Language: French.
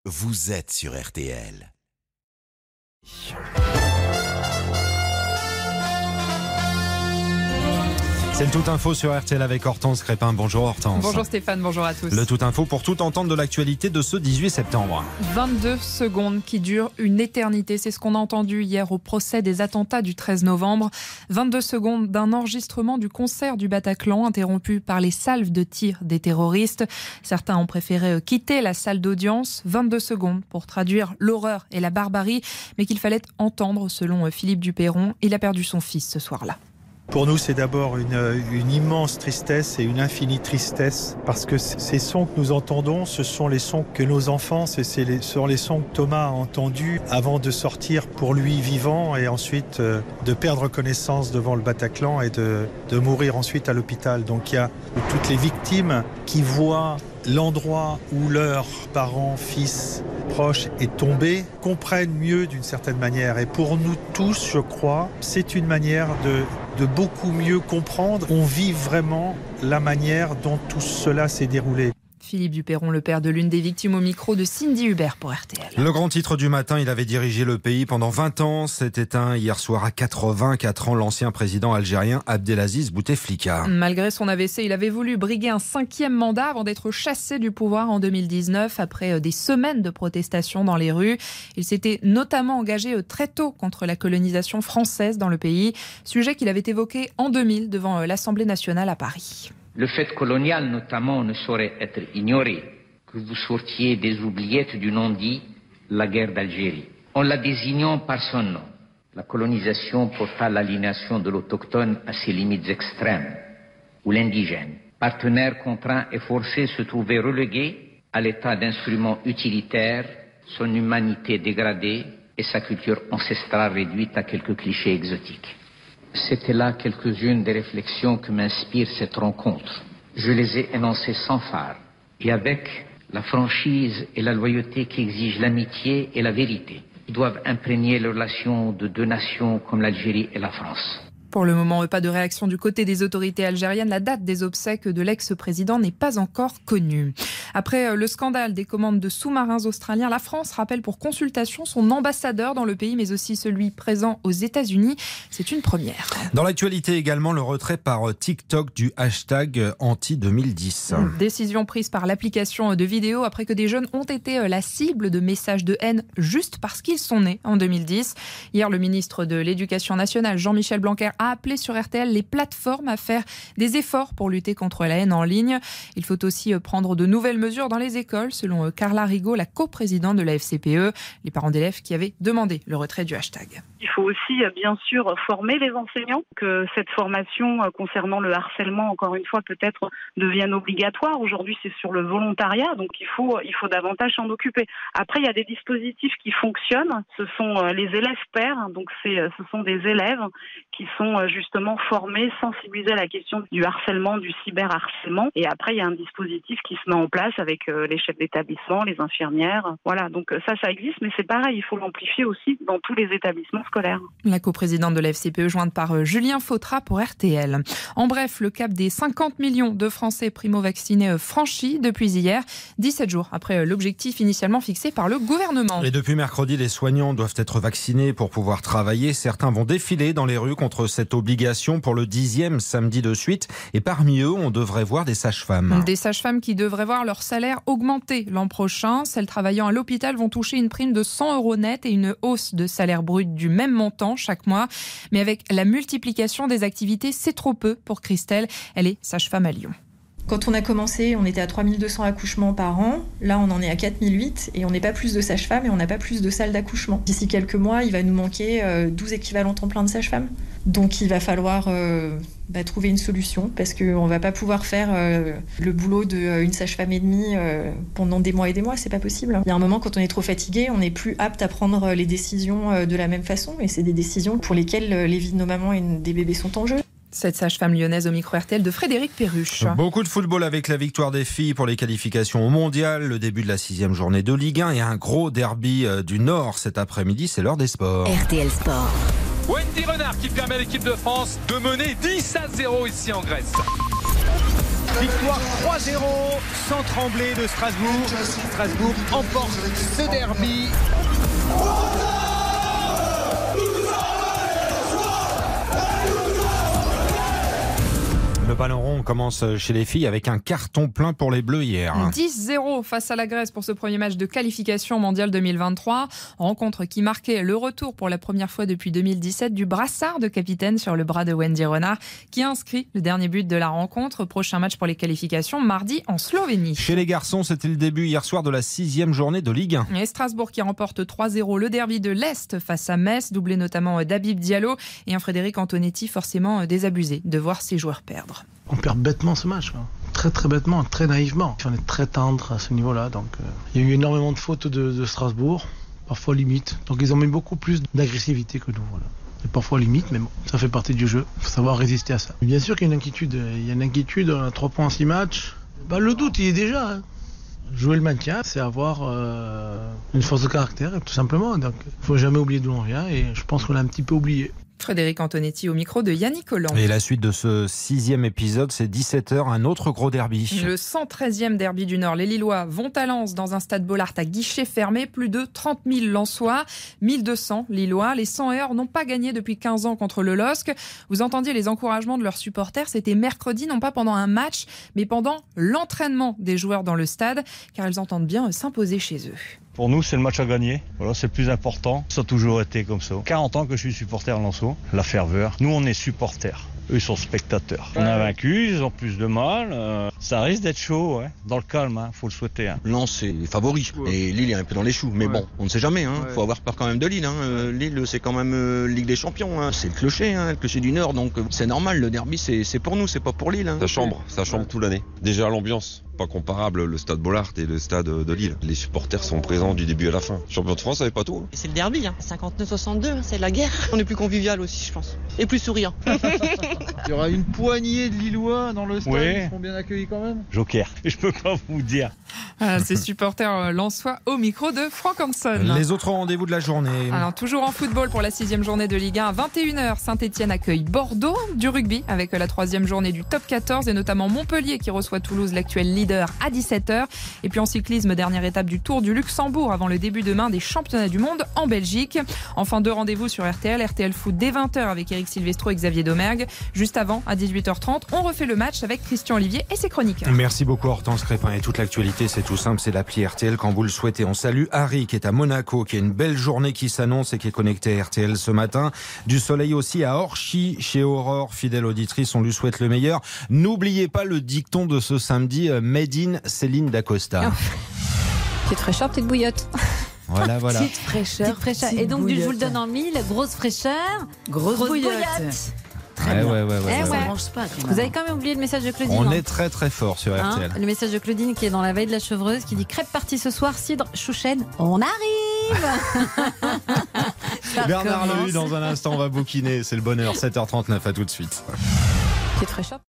Vous êtes sur RTL. C'est le Tout Info sur RTL avec Hortense Crépin. Bonjour Hortense. Bonjour Stéphane, bonjour à tous. Le Tout Info pour tout entendre de l'actualité de ce 18 septembre. 22 secondes qui durent une éternité. C'est ce qu'on a entendu hier au procès des attentats du 13 novembre. 22 secondes d'un enregistrement du concert du Bataclan interrompu par les salves de tir des terroristes. Certains ont préféré quitter la salle d'audience. 22 secondes pour traduire l'horreur et la barbarie, mais qu'il fallait entendre selon Philippe Duperron. Il a perdu son fils ce soir-là. Pour nous, c'est d'abord une immense tristesse et une infinie tristesse parce que ces sons que nous entendons, ce sont les sons que nos enfants, ce sont les sons que Thomas a entendus avant de sortir pour lui vivant et ensuite de perdre connaissance devant le Bataclan et de mourir ensuite à l'hôpital. Donc il y a toutes les victimes qui voient l'endroit où leurs parents, fils, proches est tombé, comprennent mieux d'une certaine manière. Et pour nous tous, je crois, c'est une manière de beaucoup mieux comprendre. On vit vraiment la manière dont tout cela s'est déroulé. Philippe Duperron, le père de l'une des victimes, au micro de Cindy Hubert pour RTL. Le grand titre du matin, il avait dirigé le pays pendant 20 ans. S'est éteint hier soir à 84 ans l'ancien président algérien Abdelaziz Bouteflika. Malgré son AVC, il avait voulu briguer un 5e mandat avant d'être chassé du pouvoir en 2019 après des semaines de protestations dans les rues. Il s'était notamment engagé très tôt contre la colonisation française dans le pays, sujet qu'il avait évoqué en 2000 devant l'Assemblée nationale à Paris. Le fait colonial, notamment, ne saurait être ignoré, que vous sortiez des oubliettes du non-dit la guerre d'Algérie. En la désignant par son nom, la colonisation porta l'aliénation de l'autochtone à ses limites extrêmes, où l'indigène, partenaire contraint et forcé, se trouvait relégué à l'état d'instrument utilitaire, son humanité dégradée et sa culture ancestrale réduite à quelques clichés exotiques. C'était là quelques-unes des réflexions que m'inspire cette rencontre. Je les ai énoncées sans phare et avec la franchise et la loyauté qu'exigent l'amitié et la vérité. Ils doivent imprégner les relations de deux nations comme l'Algérie et la France. Pour le moment, pas de réaction du côté des autorités algériennes. La date des obsèques de l'ex-président n'est pas encore connue. Après le scandale des commandes de sous-marins australiens, la France rappelle pour consultation son ambassadeur dans le pays, mais aussi celui présent aux États-Unis. C'est une première. Dans l'actualité également, le retrait par TikTok du hashtag anti-2010. Décision prise par l'application de vidéos après que des jeunes ont été la cible de messages de haine juste parce qu'ils sont nés en 2010. Hier, le ministre de l'Éducation nationale, Jean-Michel Blanquer, a appelé sur RTL les plateformes à faire des efforts pour lutter contre la haine en ligne. Il faut aussi prendre de nouvelles mesures dans les écoles, selon Carla Rigaud, la coprésidente de la FCPE, les parents d'élèves qui avaient demandé le retrait du hashtag. Il faut aussi, bien sûr, former les enseignants, que cette formation concernant le harcèlement, encore une fois, peut-être devienne obligatoire. Aujourd'hui, c'est sur le volontariat, donc il faut davantage s'en occuper. Après, il y a des dispositifs qui fonctionnent. Ce sont les élèves pairs, donc ce sont des élèves qui sont justement formés, sensibilisés à la question du harcèlement, du cyberharcèlement. Et après, il y a un dispositif qui se met en place avec les chefs d'établissement, les infirmières. Voilà, donc ça existe, mais c'est pareil, il faut l'amplifier aussi dans tous les établissements scolaires. La coprésidente de la FCPE, jointe par Julien Fautra pour RTL. En bref, le cap des 50 millions de Français primo-vaccinés franchi depuis hier, 17 jours après l'objectif initialement fixé par le gouvernement. Et depuis mercredi, les soignants doivent être vaccinés pour pouvoir travailler. Certains vont défiler dans les rues contre cette obligation pour le 10e samedi de suite. Et parmi eux, on devrait voir des sages-femmes. Des sages-femmes qui devraient voir leur salaire augmenter l'an prochain. Celles travaillant à l'hôpital vont toucher une prime de 100 € net et une hausse de salaire brut du même montant chaque mois. Mais avec la multiplication des activités, c'est trop peu pour Christelle. Elle est sage-femme à Lyon. Quand on a commencé, on était à 3200 accouchements par an. Là, on en est à 4008 et on n'est pas plus de sages-femmes et on n'a pas plus de salles d'accouchement. D'ici quelques mois, il va nous manquer 12 équivalents temps plein de sages-femmes. Donc, il va falloir trouver une solution parce qu'on ne va pas pouvoir faire le boulot d'une sage-femme et demie pendant des mois et des mois. C'est pas possible. Il y a un moment, quand on est trop fatigué, on n'est plus apte à prendre les décisions de la même façon. Et c'est des décisions pour lesquelles les vies de nos mamans et des bébés sont en jeu. Cette sage-femme lyonnaise au micro RTL de Frédéric Perruche. Beaucoup de football avec la victoire des filles pour les qualifications au mondial, le début de la 6e journée de Ligue 1 et un gros derby du Nord cet après-midi, c'est l'heure des sports. RTL Sport. Wendy Renard qui permet à l'équipe de France de mener 10-0 ici en Grèce. Victoire 3-0 sans trembler de Strasbourg. Strasbourg emporte ce derby. Le ballon rond commence chez les filles avec un carton plein pour les Bleus hier. 10-0 face à la Grèce pour ce premier match de qualification mondiale 2023. Rencontre qui marquait le retour pour la première fois depuis 2017 du brassard de capitaine sur le bras de Wendy Renard qui a inscrit le dernier but de la rencontre. Prochain match pour les qualifications mardi en Slovénie. Chez les garçons, c'était le début hier soir de la 6e journée de Ligue 1. Et Strasbourg qui remporte 3-0 le derby de l'Est face à Metz, doublé notamment d'Habib Diallo et un Frédéric Antonetti forcément désabusé de voir ses joueurs perdre. On perd bêtement ce match, quoi. Très très bêtement, très naïvement. On est très tendre à ce niveau-là, donc il y a eu énormément de fautes de Strasbourg, parfois limite. Donc ils ont mis beaucoup plus d'agressivité que nous, voilà. Et parfois limite, mais bon, ça fait partie du jeu. Il faut savoir résister à ça. Bien sûr qu'il y a une inquiétude. Il y a une inquiétude, on a 3 points en 6 matchs. Le doute, il est déjà. Hein. Jouer le maintien, c'est avoir une force de caractère, tout simplement. Donc il ne faut jamais oublier d'où on vient, et je pense qu'on l'a un petit peu oublié. Frédéric Antonetti au micro de Yannick Collant. Et la suite de ce 6e épisode, c'est 17h, un autre gros derby. Le 113e derby du Nord. Les Lillois vont à Lens dans un stade Bollaert à guichet fermé. Plus de 30 000 Lensois, 1200 Lillois. Les 100 heures n'ont pas gagné depuis 15 ans contre le LOSC. Vous entendiez les encouragements de leurs supporters. C'était mercredi, non pas pendant un match, mais pendant l'entraînement des joueurs dans le stade, car ils entendent bien s'imposer chez eux. Pour nous, c'est le match à gagner. Voilà, c'est le plus important. Ça a toujours été comme ça. 40 ans que je suis supporter lensois. La ferveur. Nous, on est supporters. Eux, ils sont spectateurs. On a vaincu, ils ont plus de mal. Ça risque d'être chaud, ouais. Dans le calme, faut le souhaiter. Lens, c'est favori. Et Lille est un peu dans les choux. Mais bon, on ne sait jamais. Faut avoir peur quand même de Lille. Lille, c'est quand même Ligue des Champions. C'est le clocher du Nord. Donc c'est normal. Le derby, c'est pour nous, c'est pas pour Lille. Ça chambre toute l'année. Déjà l'ambiance. Pas comparable le stade Bollaert et le stade de Lille. Les supporters sont présents du début à la fin. Champion de France, ça n'est pas tout. C'est le derby, 59-62, c'est la guerre. On est plus convivial aussi, je pense. Et plus souriant. Il y aura une poignée de Lillois dans le stade, ils seront bien accueillis quand même. Joker, je peux pas vous dire. Ces supporters lensois au micro de Franck Hanson. Les autres rendez-vous de la journée. Alors, toujours en football pour la 6e journée de Ligue 1 à 21h. Saint-Etienne accueille Bordeaux, du rugby avec la 3e journée du top 14 et notamment Montpellier qui reçoit Toulouse, l'actuel leader, à 17h. Et puis en cyclisme, dernière étape du Tour du Luxembourg avant le début demain des championnats du monde en Belgique. Enfin, 2 rendez-vous sur RTL Foot dès 20h avec Eric Silvestro et Xavier Domergue. Juste avant, à 18h30, on refait le match avec Christian Olivier et ses chroniqueurs. Merci beaucoup Hortense Crépin. Et toute l'actualité, c'est tout simple, c'est l'appli RTL quand vous le souhaitez. On salue Harry qui est à Monaco, qui a une belle journée qui s'annonce et qui est connecté à RTL ce matin. Du soleil aussi à Orchy, chez Aurore, fidèle auditrice, on lui souhaite le meilleur. N'oubliez pas le dicton de ce samedi, Made in Céline D'Acosta. Petite fraîcheur, petite bouillotte. Voilà. Petite fraîcheur. Et donc, je vous le donne en 1000. Grosse fraîcheur, grosse bouillotte. Ouais. Ça mange pas. Vous avez quand même oublié le message de Claudine. On est très très fort sur RTL. Le message de Claudine qui est dans la veille de la chevreuse qui dit crêpe partie ce soir, cidre, chouchen, on arrive. Bernard Lehu dans un instant, on va bouquiner, c'est le bonheur. 7h39, à tout de suite. Petite fraîcheur.